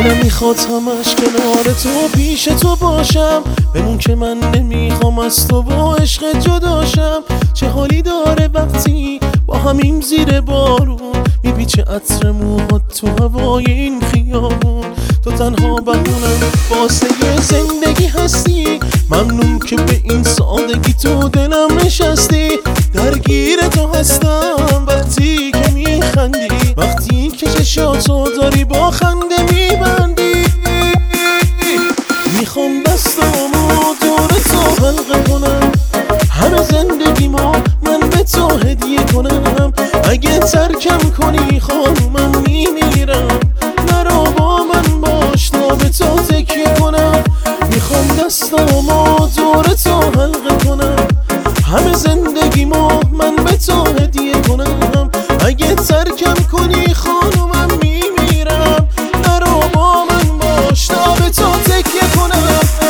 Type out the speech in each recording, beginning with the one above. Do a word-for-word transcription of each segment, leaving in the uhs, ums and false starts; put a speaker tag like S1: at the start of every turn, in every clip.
S1: دلم میخواد همش کنار تو پیش تو باشم، بمون که من نمیخوام از تو با عشق جداشم. چه حالی داره وقتی با همیم زیر بارون میپیچه عطر موهات تو هوای این خیابون. تو تنها بهونم واسه زندگی هستی، ممنون که به این سادگی تو دلم نشستی. درگیر تو هستم وقتی که میخندی، وقتی که چشاتو داری با خنده میبندی. میخوام دستامو دور تو حلقه کنم، همه زندگیمو من به تو هدیه کنم. اگه ترکم کنی خانومم میمیرم، نرو با من باش تا به تو تکیه کنم. میخوام دستامو دور تو حلقه کنم، همه زندگیمو من به تو هدیه کنم. اگه ترکم کنی خانومم میمیرم، نرو با من باش تا به تو تکیه کنم.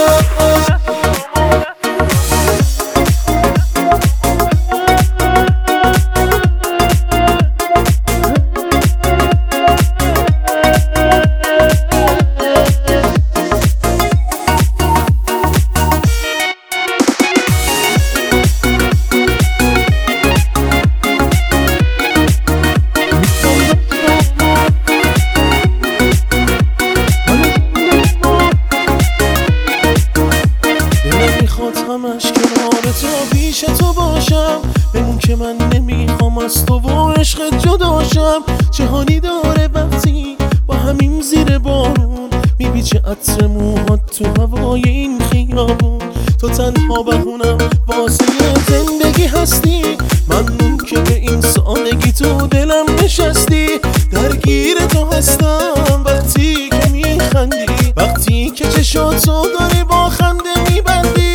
S1: همش کنار تو پیش تو باشم، بمون که من نمیخوام از تو و عشق جداشم. چه حالی داره وقتی با همیم زیر بارون میپیچه عطر موهات تو هوای این خیابون. تو تنها بهونم واسه زندگی هستی، ممنون که به این سادگی تو دلم نشستی. درگیر تو هستم وقتی که میخندی، وقتی که چشاتو داری با خنده میبندی.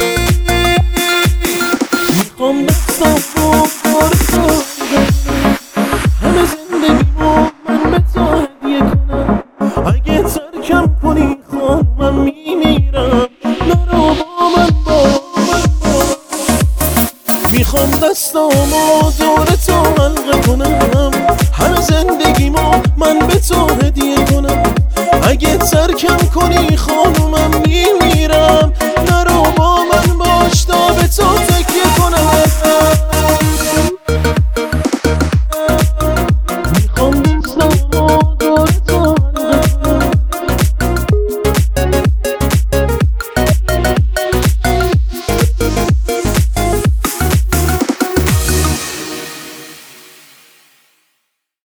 S1: میخوام دستامو دور تو، همه زندگیمو من به تو هدیه کنم. اگه ترکم کنی خانومم میمیرم، نرو با من با من با. میخوام دستامو دور تو حلقه کنم، همه زندگیمو من به تو هدیه کنم. اگه ترکم کنی خانومم میمیرم،